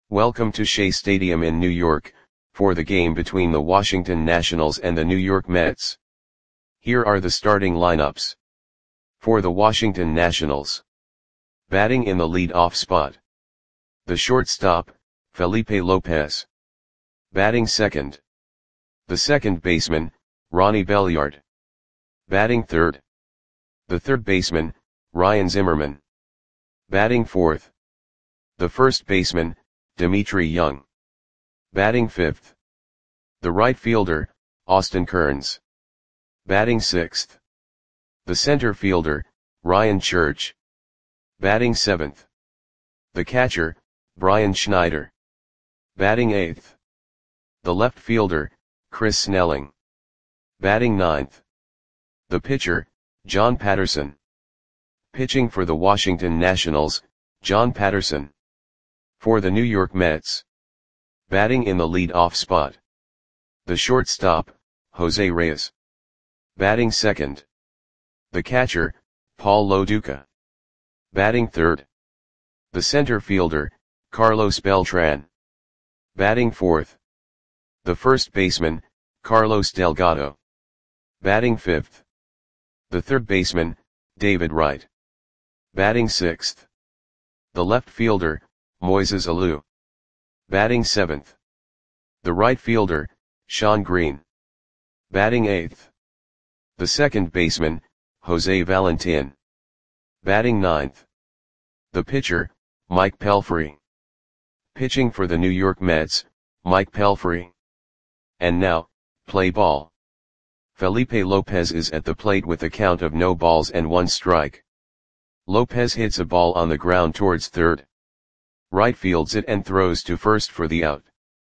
Welcome to Shea Stadium in New York, for the game between the Washington Nationals and the New York Mets. Here are the starting lineups. For the Washington Nationals. Batting in the lead-off spot. The shortstop, Felipe Lopez. Batting second. The second baseman, Ronnie Belliard. Batting third. The third baseman, Ryan Zimmerman. Batting fourth. The first baseman, Dmitri Young. Batting fifth. The right fielder, Austin Kearns. Batting sixth. The center fielder, Ryan Church. Batting seventh. The catcher, Brian Schneider. Batting eighth. The left fielder, Chris Snelling. Batting ninth. The pitcher, John Patterson. Pitching for the Washington Nationals, John Patterson. For the New York Mets. Batting in the lead-off spot. The shortstop, Jose Reyes. Batting second. The catcher, Paul Lo Duca. Batting third. The center fielder, Carlos Beltran. Batting fourth. The first baseman, Carlos Delgado. Batting fifth. The third baseman, David Wright. Batting sixth. The left fielder, Moises Alou. Batting seventh. The right fielder, Sean Green. Batting eighth. The second baseman, Jose Valentin. Batting ninth. The pitcher, Mike Pelfrey. Pitching for the New York Mets, Mike Pelfrey. And now, play ball. Felipe Lopez is at the plate with a count of no balls and one strike. Lopez hits a ball on the ground towards third. Right fields it and throws to first for the out.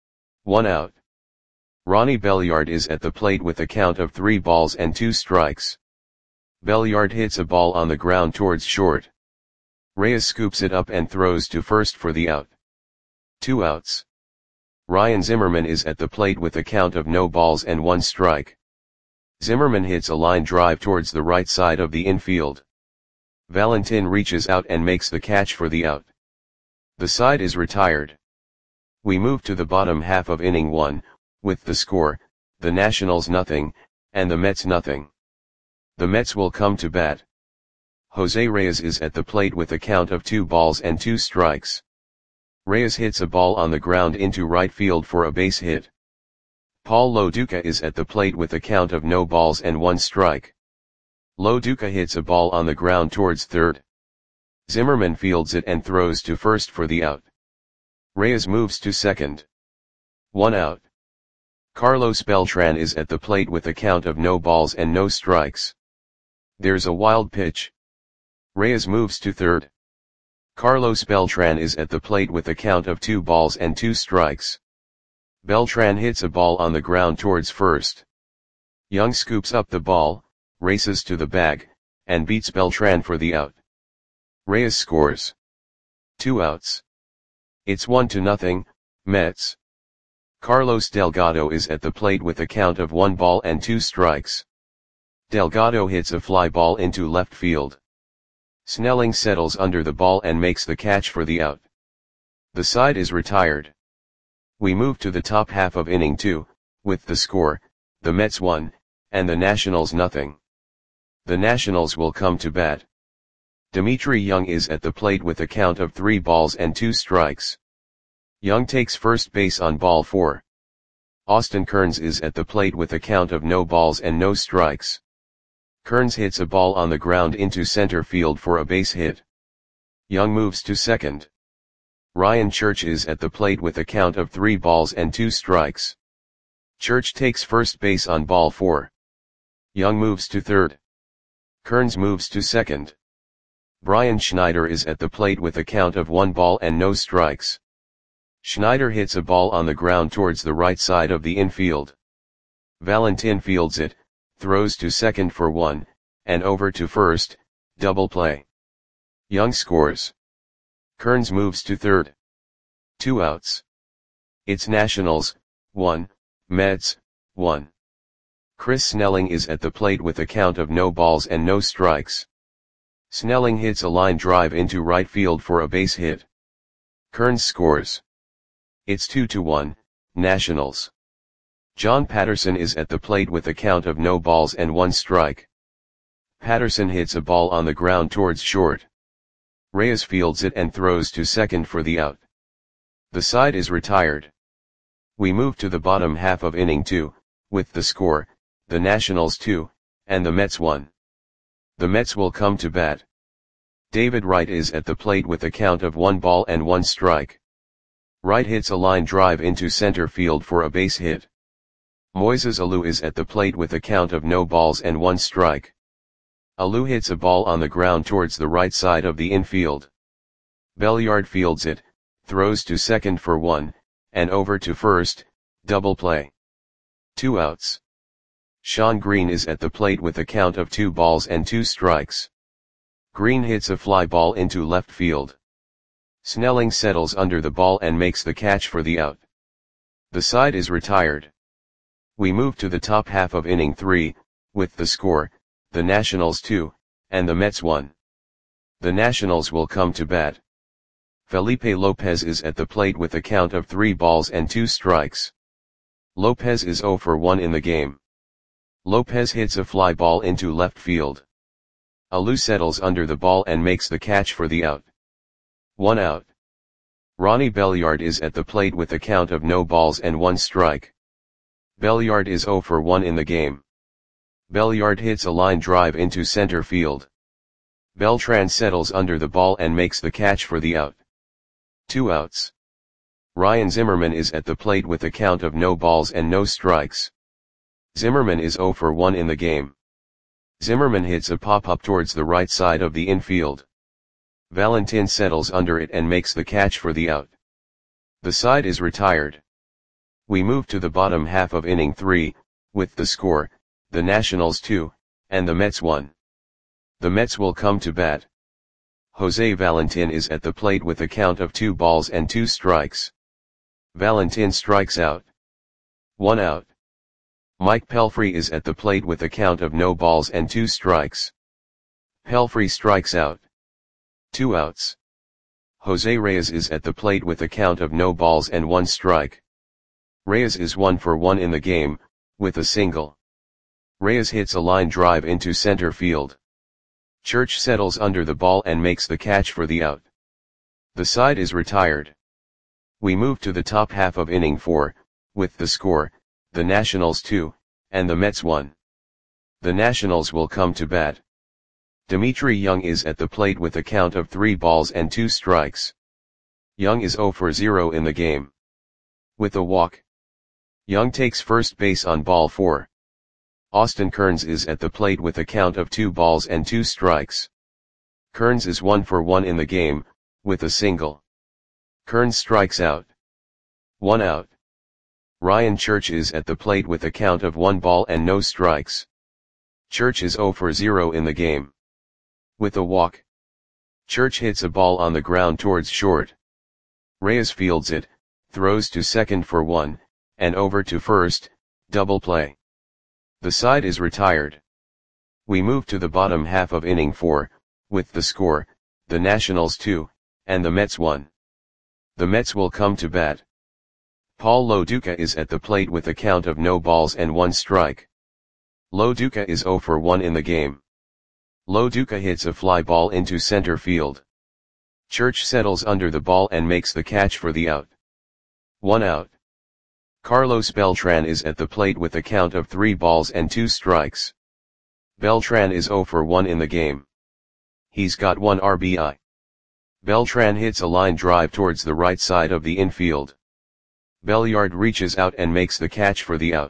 1 out. Ronnie Belliard is at the plate with a count of 3 balls and 2 strikes. Belliard hits a ball on the ground towards short. Reyes scoops it up and throws to first for the out. 2 outs. Ryan Zimmerman is at the plate with a count of no balls and 1 strike. Zimmerman hits a line drive towards the right side of the infield. Valentin reaches out and makes the catch for the out. The side is retired. We move to the bottom half of inning 1, with the score, the Nationals nothing, and the Mets nothing. The Mets will come to bat. Jose Reyes is at the plate with a count of 2 balls and 2 strikes. Reyes hits a ball on the ground into right field for a base hit. Paul Lo Duca is at the plate with a count of no balls and 1 strike. Lo Duca hits a ball on the ground towards third. Zimmerman fields it and throws to first for the out. Reyes moves to second. 1 out. Carlos Beltran is at the plate with a count of no balls and no strikes. There's a wild pitch. Reyes moves to third. Carlos Beltran is at the plate with a count of 2 balls and 2 strikes. Beltran hits a ball on the ground towards first. Young scoops up the ball, races to the bag, and beats Beltran for the out. Reyes scores. 2 outs. It's 1-0, Mets. Carlos Delgado is at the plate with a count of 1 ball and 2 strikes. Delgado hits a fly ball into left field. Snelling settles under the ball and makes the catch for the out. The side is retired. We move to the top half of inning 2, with the score, the Mets 1, and the Nationals nothing. The Nationals will come to bat. Dmitri Young is at the plate with a count of 3 balls and 2 strikes. Young takes first base on ball 4. Austin Kearns is at the plate with a count of no balls and no strikes. Kearns hits a ball on the ground into center field for a base hit. Young moves to second. Ryan Church is at the plate with a count of 3 balls and 2 strikes. Church takes first base on ball 4. Young moves to third. Kearns moves to second. Brian Schneider is at the plate with a count of 1 ball and no strikes. Schneider hits a ball on the ground towards the right side of the infield. Valentin fields it, throws to second for 1, and over to first, double play. Young scores. Kearns moves to third. 2 outs. It's Nationals, 1, Mets, 1. Chris Snelling is at the plate with a count of no balls and no strikes. Snelling hits a line drive into right field for a base hit. Kearns scores. It's 2-1, Nationals. John Patterson is at the plate with a count of no balls and 1 strike. Patterson hits a ball on the ground towards short. Reyes fields it and throws to second for the out. The side is retired. We move to the bottom half of inning 2, with the score, the Nationals 2, and the Mets 1. The Mets will come to bat. David Wright is at the plate with a count of 1 ball and 1 strike. Wright hits a line drive into center field for a base hit. Moises Alou is at the plate with a count of no balls and 1 strike. Alou hits a ball on the ground towards the right side of the infield. Belliard fields it, throws to second for 1, and over to first, double play. 2 outs. Sean Green is at the plate with a count of 2 balls and 2 strikes. Green hits a fly ball into left field. Snelling settles under the ball and makes the catch for the out. The side is retired. We move to the top half of inning 3, with the score, the Nationals 2, and the Mets 1. The Nationals will come to bat. Felipe Lopez is at the plate with a count of 3 balls and 2 strikes. Lopez is 0 for 1 in the game. Lopez hits a fly ball into left field. Alou settles under the ball and makes the catch for the out. 1 out. Ronnie Belliard is at the plate with a count of no balls and 1 strike. Belliard is 0 for 1 in the game. Belliard hits a line drive into center field. Beltran settles under the ball and makes the catch for the out. 2 outs. Ryan Zimmerman is at the plate with a count of no balls and no strikes. Zimmerman is 0 for 1 in the game. Zimmerman hits a pop-up towards the right side of the infield. Valentin settles under it and makes the catch for the out. The side is retired. We move to the bottom half of inning 3, with the score, the Nationals 2, and the Mets 1. The Mets will come to bat. Jose Valentin is at the plate with a count of 2 balls and 2 strikes. Valentin strikes out. 1 out. Mike Pelfrey is at the plate with a count of no balls and 2 strikes. Pelfrey strikes out. 2 outs. Jose Reyes is at the plate with a count of no balls and 1 strike. Reyes is 1 for 1 in the game, with a single. Reyes hits a line drive into center field. Church settles under the ball and makes the catch for the out. The side is retired. We move to the top half of inning 4, with the score, the Nationals 2, and the Mets 1. The Nationals will come to bat. Dimitri Young is at the plate with a count of 3 balls and 2 strikes. Young is 0 for 0 in the game. With a walk. Young takes first base on ball 4. Austin Kearns is at the plate with a count of 2 balls and 2 strikes. Kearns is 1 for 1 in the game, with a single. Kearns strikes out. 1 out. Ryan Church is at the plate with a count of 1 ball and no strikes. Church is 0 for 0 in the game. With a walk. Church hits a ball on the ground towards short. Reyes fields it, throws to second for 1, and over to first, double play. The side is retired. We move to the bottom half of inning 4, with the score, the Nationals 2, and the Mets 1. The Mets will come to bat. Paul Lo Duca is at the plate with a count of no balls and 1 strike. Lo Duca is 0 for 1 in the game. Lo Duca hits a fly ball into center field. Church settles under the ball and makes the catch for the out. 1 out. Carlos Beltran is at the plate with a count of 3 balls and 2 strikes. Beltran is 0 for 1 in the game. He's got 1 RBI. Beltran hits a line drive towards the right side of the infield. Belliard reaches out and makes the catch for the out.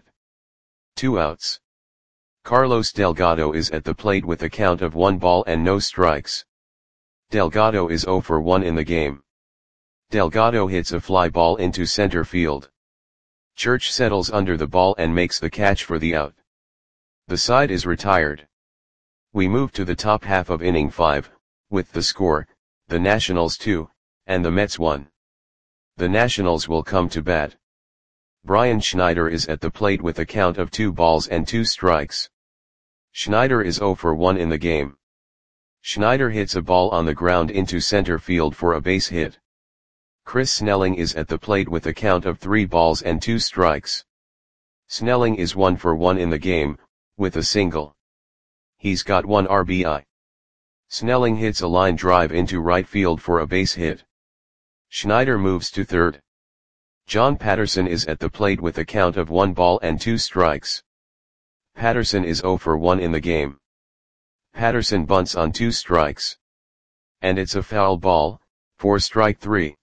2 outs. Carlos Delgado is at the plate with a count of 1 ball and no strikes. Delgado is 0 for 1 in the game. Delgado hits a fly ball into center field. Church settles under the ball and makes the catch for the out. The side is retired. We move to the top half of inning 5, with the score, the Nationals 2, and the Mets 1. The Nationals will come to bat. Brian Schneider is at the plate with a count of 2 balls and 2 strikes. Schneider is 0 for 1 in the game. Schneider hits a ball on the ground into center field for a base hit. Chris Snelling is at the plate with a count of 3 balls and 2 strikes. Snelling is 1 for 1 in the game, with a single. He's got 1 RBI. Snelling hits a line drive into right field for a base hit. Schneider moves to third. John Patterson is at the plate with a count of 1 ball and 2 strikes. Patterson is 0 for 1 in the game. Patterson bunts on 2 strikes. And it's a foul ball, for strike 3.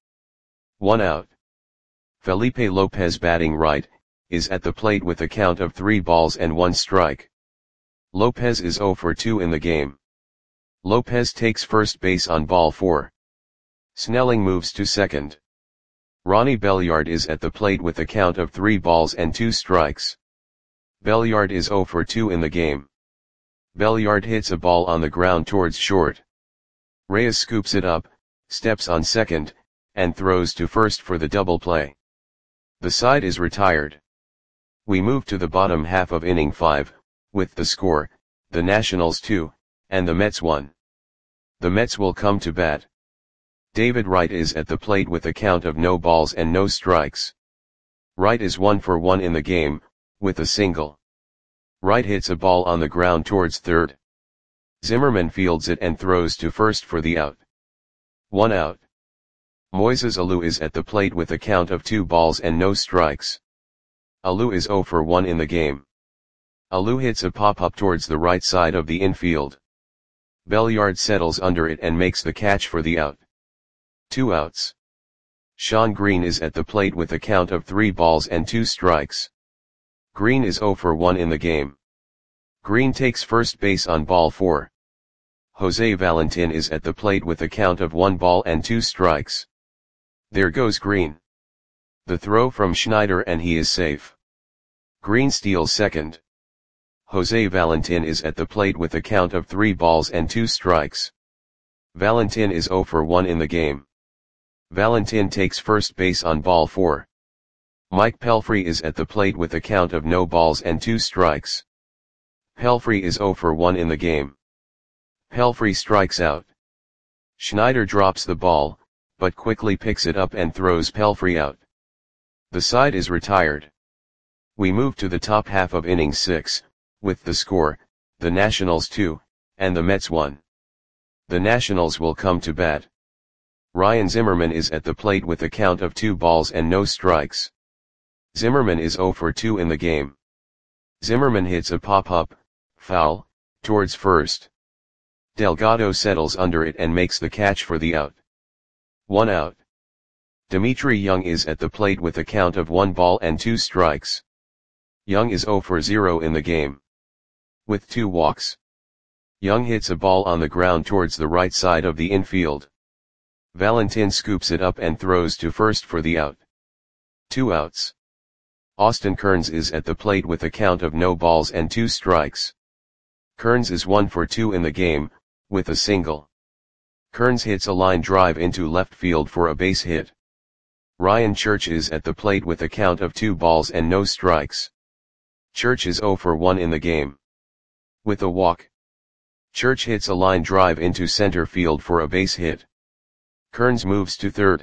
1 out. Felipe Lopez, batting right, is at the plate with a count of 3 balls and 1 strike. Lopez is 0 for 2 in the game. Lopez takes first base on ball 4. Snelling moves to second. Ronnie Belliard is at the plate with a count of 3 balls and 2 strikes. Belliard is 0 for 2 in the game. Belliard hits a ball on the ground towards short. Reyes scoops it up, steps on second, and throws to first for the double play. The side is retired. We move to the bottom half of inning 5, with the score, the Nationals 2, and the Mets 1. The Mets will come to bat. David Wright is at the plate with a count of no balls and no strikes. Wright is 1 for 1 in the game, with a single. Wright hits a ball on the ground towards third. Zimmerman fields it and throws to first for the out. 1 out. Moises Alou is at the plate with a count of 2 balls and no strikes. Alou is 0 for 1 in the game. Alou hits a pop-up towards the right side of the infield. Belliard settles under it and makes the catch for the out. 2 outs. Sean Green is at the plate with a count of 3 balls and 2 strikes. Green is 0 for 1 in the game. Green takes first base on ball 4. Jose Valentin is at the plate with a count of 1 ball and 2 strikes. There goes Green. The throw from Schneider and he is safe. Green steals second. Jose Valentin is at the plate with a count of 3 balls and 2 strikes. Valentin is 0 for 1 in the game. Valentin takes first base on ball 4. Mike Pelfrey is at the plate with a count of no balls and 2 strikes. Pelfrey is 0 for 1 in the game. Pelfrey strikes out. Schneider drops the ball, but quickly picks it up and throws Pelfrey out. The side is retired. We move to the top half of inning 6, with the score, the Nationals 2, and the Mets 1. The Nationals will come to bat. Ryan Zimmerman is at the plate with a count of 2 balls and no strikes. Zimmerman is 0 for 2 in the game. Zimmerman hits a pop-up, foul, towards first. Delgado settles under it and makes the catch for the out. 1 out. Dimitri Young is at the plate with a count of 1 ball and 2 strikes. Young is 0 for 0 in the game. With 2 walks. Young hits a ball on the ground towards the right side of the infield. Valentin scoops it up and throws to first for the out. 2 outs. Austin Kearns is at the plate with a count of no balls and 2 strikes. Kearns is 1 for 2 in the game, with a single. Kearns hits a line drive into left field for a base hit. Ryan Church is at the plate with a count of 2 balls and no strikes. Church is 0 for 1 in the game. With a walk. Church hits a line drive into center field for a base hit. Kearns moves to third.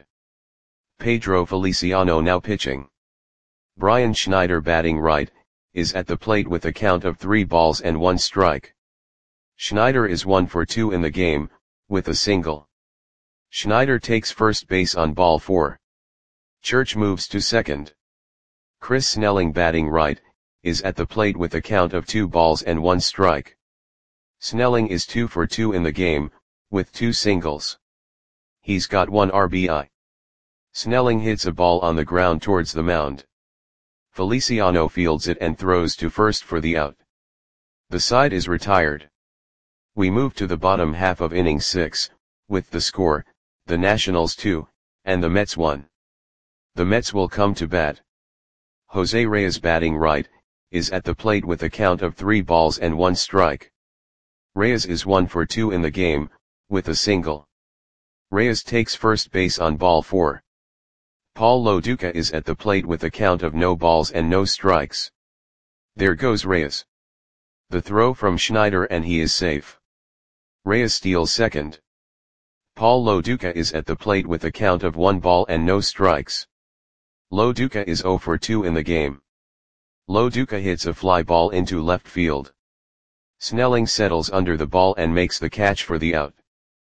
Pedro Feliciano now pitching. Brian Schneider, batting right, is at the plate with a count of 3 balls and 1 strike. Schneider is 1 for 2 in the game, with a single. Schneider takes first base on ball 4. Church moves to second. Chris Snelling, batting right, is at the plate with a count of 2 balls and 1 strike. Snelling is 2 for 2 in the game, with 2 singles. He's got 1 RBI. Snelling hits a ball on the ground towards the mound. Feliciano fields it and throws to first for the out. The side is retired. We move to the bottom half of inning 6, with the score, the Nationals 2, and the Mets 1. The Mets will come to bat. Jose Reyes, batting right, is at the plate with a count of 3 balls and 1 strike. Reyes is 1 for 2 in the game, with a single. Reyes takes first base on ball 4. Paul Lo Duca is at the plate with a count of no balls and no strikes. There goes Reyes. The throw from Schneider and he is safe. Reyes steals second. Paul Loduca is at the plate with a count of 1 ball and no strikes. Loduca is 0 for 2 in the game. Loduca hits a fly ball into left field. Snelling settles under the ball and makes the catch for the out.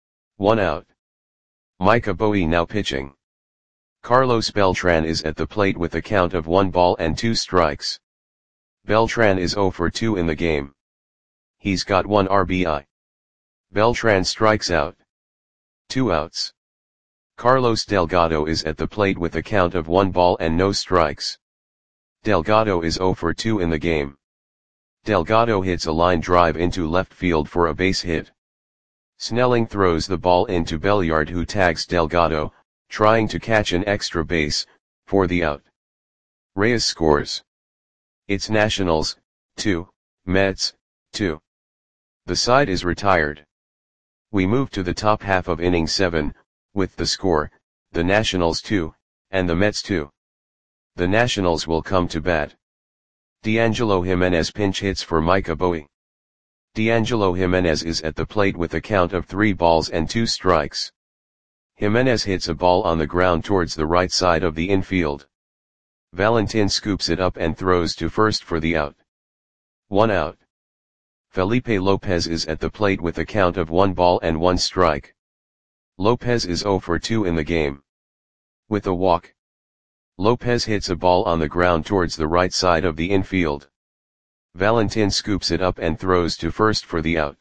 1 out. Micah Bowie now pitching. Carlos Beltran is at the plate with a count of 1 ball and 2 strikes. Beltran is 0 for 2 in the game. He's got 1 RBI. Beltran strikes out. 2 outs. Carlos Delgado is at the plate with a count of 1 ball and no strikes. Delgado is 0 for 2 in the game. Delgado hits a line drive into left field for a base hit. Snelling throws the ball into Belliard, who tags Delgado, trying to catch an extra base, for the out. Reyes scores. It's Nationals, 2, Mets, 2. The side is retired. We move to the top half of inning 7, with the score, the Nationals 2, and the Mets 2. The Nationals will come to bat. D'Angelo Jimenez pinch hits for Micah Bowie. D'Angelo Jimenez is at the plate with a count of 3 balls and 2 strikes. Jimenez hits a ball on the ground towards the right side of the infield. Valentin scoops it up and throws to first for the out. 1 out. Felipe Lopez is at the plate with a count of 1 ball and 1 strike. Lopez is 0 for 2 in the game. With a walk, Lopez hits a ball on the ground towards the right side of the infield. Valentin scoops it up and throws to first for the out.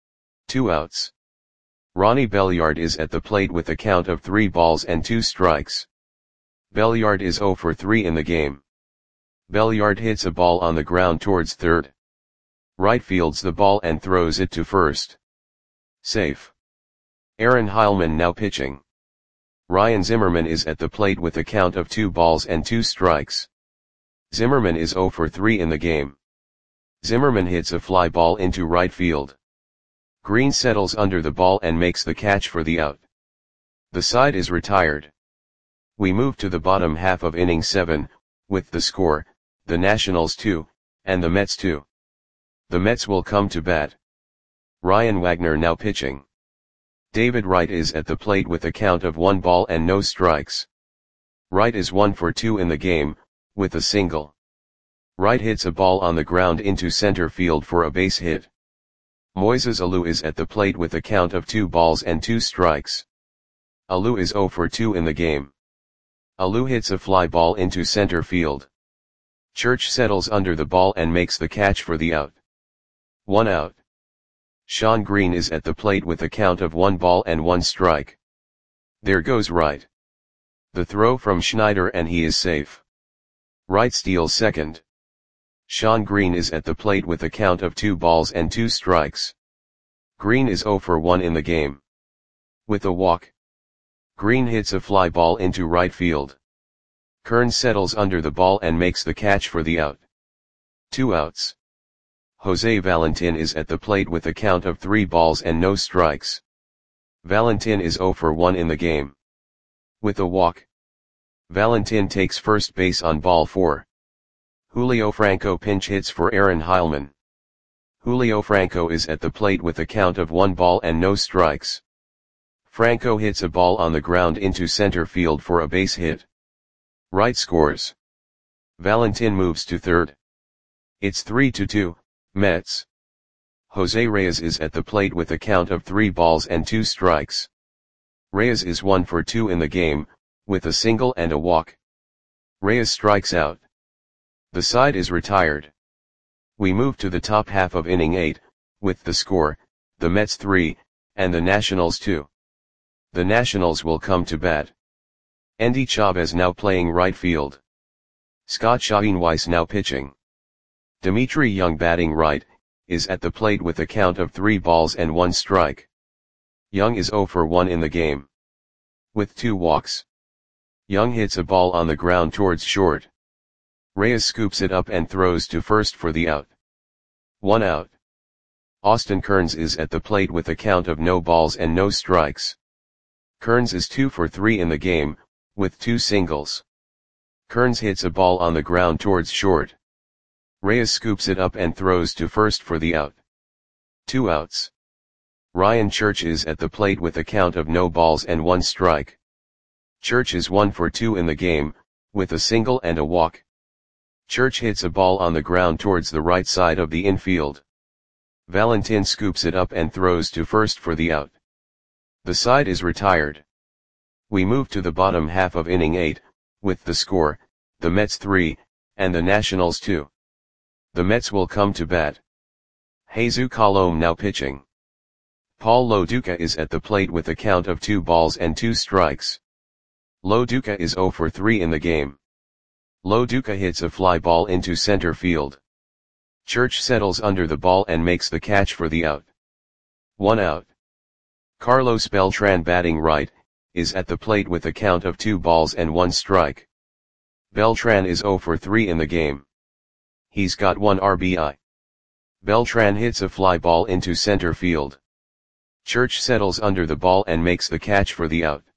2 outs. Ronnie Belliard is at the plate with a count of 3 balls and 2 strikes. Belliard is 0 for 3 in the game. Belliard hits a ball on the ground towards third. Right fields the ball and throws it to first. Safe. Aaron Heilman now pitching. Ryan Zimmerman is at the plate with a count of 2 balls and 2 strikes. Zimmerman is 0 for 3 in the game. Zimmerman hits a fly ball into right field. Green settles under the ball and makes the catch for the out. The side is retired. We move to the bottom half of inning 7, with the score, the Nationals 2, and the Mets 2. The Mets will come to bat. Ryan Wagner now pitching. David Wright is at the plate with a count of 1 ball and no strikes. Wright is 1 for 2 in the game, with a single. Wright hits a ball on the ground into center field for a base hit. Moises Alou is at the plate with a count of 2 balls and 2 strikes. Alou is 0 for 2 in the game. Alou hits a fly ball into center field. Church settles under the ball and makes the catch for the out. 1 out. Sean Green is at the plate with a count of 1 ball and 1 strike. There goes Wright. The throw from Schneider and he is safe. Wright steals second. Sean Green is at the plate with a count of 2 balls and 2 strikes. Green is 0 for 1 in the game. With a walk, Green hits a fly ball into right field. Kearns settles under the ball and makes the catch for the out. 2 outs. Jose Valentin is at the plate with a count of 3 balls and no strikes. Valentin is 0 for 1 in the game. With a walk, Valentin takes first base on ball 4. Julio Franco pinch hits for Aaron Heilman. Julio Franco is at the plate with a count of 1 ball and no strikes. Franco hits a ball on the ground into center field for a base hit. Wright scores. Valentin moves to third. It's 3-2, Mets. Jose Reyes is at the plate with a count of 3 balls and 2 strikes. Reyes is 1 for 2 in the game, with a single and a walk. Reyes strikes out. The side is retired. We move to the top half of inning 8, with the score, the Mets 3, and the Nationals 2. The Nationals will come to bat. Endy Chavez now playing right field. Scott Schoenweiss now pitching. Dimitri Young batting right, is at the plate with a count of 3 balls and 1 strike. Young is 0 for 1 in the game. With 2 walks, Young hits a ball on the ground towards short. Reyes scoops it up and throws to first for the out. 1 out. Austin Kearns is at the plate with a count of no balls and no strikes. Kearns is 2 for 3 in the game, with 2 singles. Kearns hits a ball on the ground towards short. Reyes scoops it up and throws to first for the out. 2 outs. Ryan Church is at the plate with a count of no balls and 1 strike. Church is 1 for 2 in the game, with a single and a walk. Church hits a ball on the ground towards the right side of the infield. Valentin scoops it up and throws to first for the out. The side is retired. We move to the bottom half of inning 8, with the score, the Mets 3, and the Nationals 2. The Mets will come to bat. Jesus Colome now pitching. Paul Lo Duca is at the plate with a count of 2 balls and 2 strikes. Lo Duca is 0 for 3 in the game. Lo Duca hits a fly ball into center field. Church settles under the ball and makes the catch for the out. 1 out. Carlos Beltran batting right, is at the plate with a count of 2 balls and 1 strike. Beltran is 0 for 3 in the game. He's got 1 RBI. Beltran hits a fly ball into center field. Church settles under the ball and makes the catch for the out.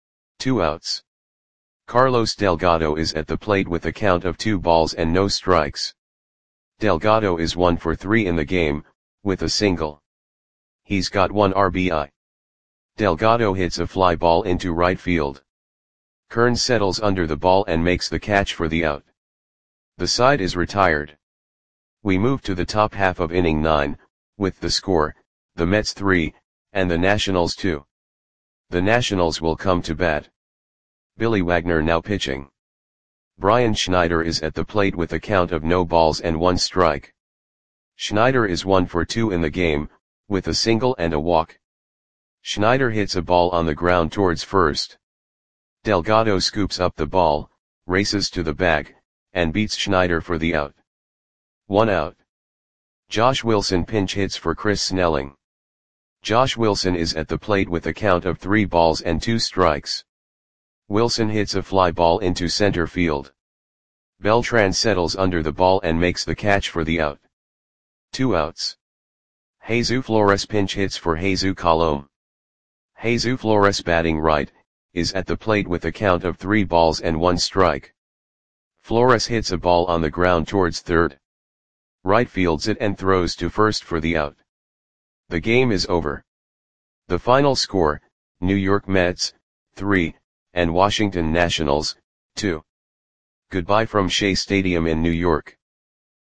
2 outs. Carlos Delgado is at the plate with a count of 2 balls and no strikes. Delgado is 1 for 3 in the game, with a single. He's got 1 RBI. Delgado hits a fly ball into right field. Kern settles under the ball and makes the catch for the out. The side is retired. We move to the top half of inning 9, with the score, the Mets 3, and the Nationals 2. The Nationals will come to bat. Billy Wagner now pitching. Brian Schneider is at the plate with a count of no balls and 1 strike. Schneider is 1 for 2 in the game, with a single and a walk. Schneider hits a ball on the ground towards first. Delgado scoops up the ball, races to the bag, and beats Schneider for the out. 1 out. Josh Wilson pinch hits for Chris Snelling. Josh Wilson is at the plate with a count of 3 balls and 2 strikes. Wilson hits a fly ball into center field. Beltran settles under the ball and makes the catch for the out. 2 outs. Jesus Flores pinch hits for Jesus Colome. Jesus Flores batting right, is at the plate with a count of 3 balls and 1 strike. Flores hits a ball on the ground towards third. Right fields it and throws to first for the out. The game is over. The final score, New York Mets, 3, and Washington Nationals, 2. Goodbye from Shea Stadium in New York.